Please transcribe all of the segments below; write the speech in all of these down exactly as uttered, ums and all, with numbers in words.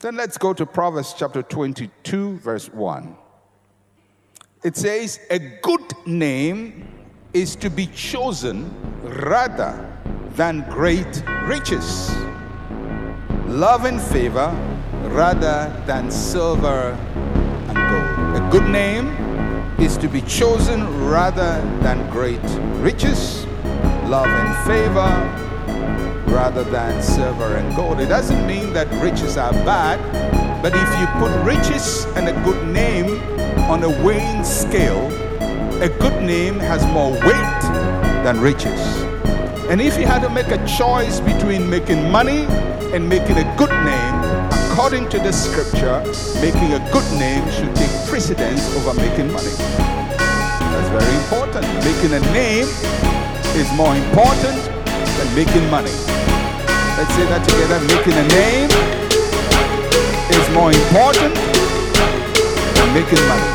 Then let's go to Proverbs chapter twenty-two, verse one. It says, a good name is to be chosen rather than great riches, love and favor rather than silver and gold. A good name is to be chosen rather than great riches, love and favor rather than silver and gold. It doesn't mean that riches are bad, but if you put riches and a good name on a weighing scale, a good name has more weight than riches. And if you had to make a choice between making money and making a good name, according to the scripture, making a good name should take precedence over making money. That's very important. Making a name is more important than making money. Let's say that together. Making a name is more important than making money.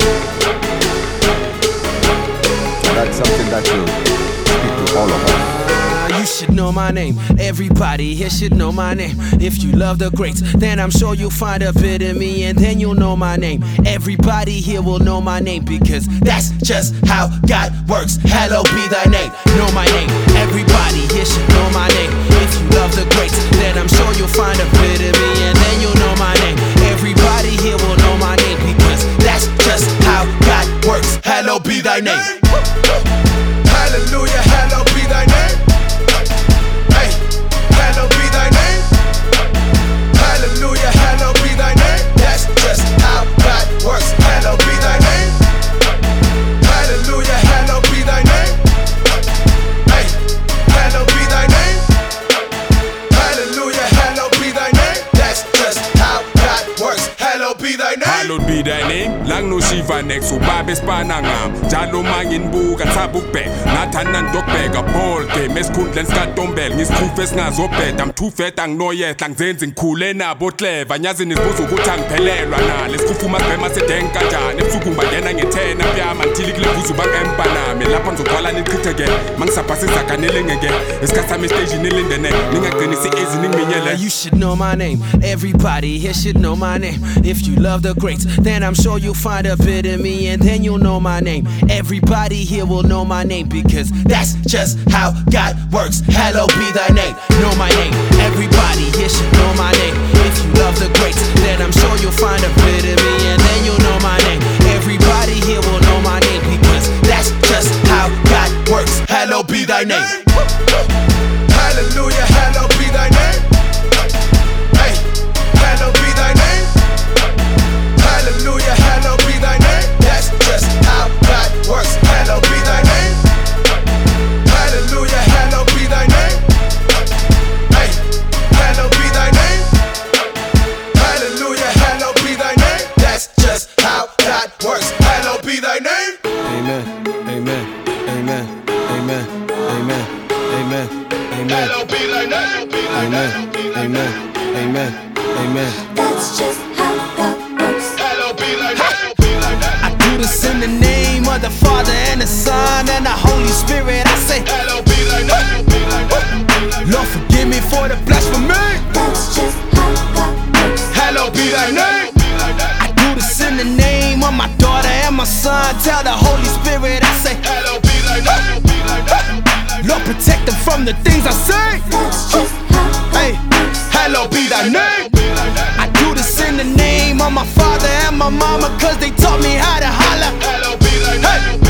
That's something that should speak to all of us. You should know my name. Everybody here should know my name. If you love the greats, then I'm sure you'll find a bit of me, and then you'll know my name. Everybody here will know my name, because that's just how God works. Hallowed be thy name. Know my name. Everybody here should know my name. If you love the greats, then I'm sure you'll find a bit of me, and then you'll know my name. Everybody here will know my name, because that's just how God works. Hallowed be thy name. Hallelujah, hallowed be thy name. Hey, hallowed be thy name. Hallelujah, hallowed be thy name. That's just how God works. Hallowed be thy name. Hallelujah, hallowed be thy name. Hey, hallowed be thy name. Hallelujah, hallowed be thy name. That's just how God works. Hallowed be thy name. Hallowed be thy name. Lang no shiva next so babes panangam. Jalo mangin buka tabuk bek. Natanan dok bega bolte. Mes kundlen skatombel. Ngis kufes ngazobet. I'm too fat ang noyet. Lang zenzing kule na botle. Vanyazin is buzu kutang pelelwa na. Les kufuma grema se denka jan. Efuku mbagena ngetena pya mantili kile buzu bang empana. Me lapan zo kwala ni kritege. Mang sapasi zakanele ngege. Eskasa me stage nilindene. Ninga grenisi ezi ning minyele. You should know my name. Everybody here should know my name. If you love the greats, then I'm sure you'll find a bit of me, and then you'll know my name. Everybody here will know my name, because that's just how God works. Hallowed be thy name. Know my name. Everybody here should know my name. If you love the greats, then I'm sure you'll find a bit of me, and then you'll know my name. Everybody here will know my name, because that's just how God works. Hallowed be thy name. Hallelujah, hallowed be thy name. Hey, hallowed be thy name. Hallelujah, hallowed be thy name. That's just how God works. Hallowed be thy name. Hallelujah, hallowed be thy name. Hey, hallowed be thy name. Hallelujah, hallowed be thy name. That's just how God works. Hallowed be thy name. Amen, amen, amen, amen, amen, amen, amen. Hallowed be thy name. Amen, amen, amen, amen. That's just how God works. Hallowed be thy name. I do this in the name of the Father and the Son and the Holy Spirit. I say, hallowed be thy name. Lord, forgive me for the blasphemy. That's just how God works. Hallowed be thy name. I do this in the name of my daughter and my son. Tell the Holy Spirit, I say, hallowed be thy name. Lord, protect them from the things I say. That's just how God Hey, hallowed be thy name. I do this in the name of my father and my mama, cause they taught me how to holler. Hallowed be thy name. Hey.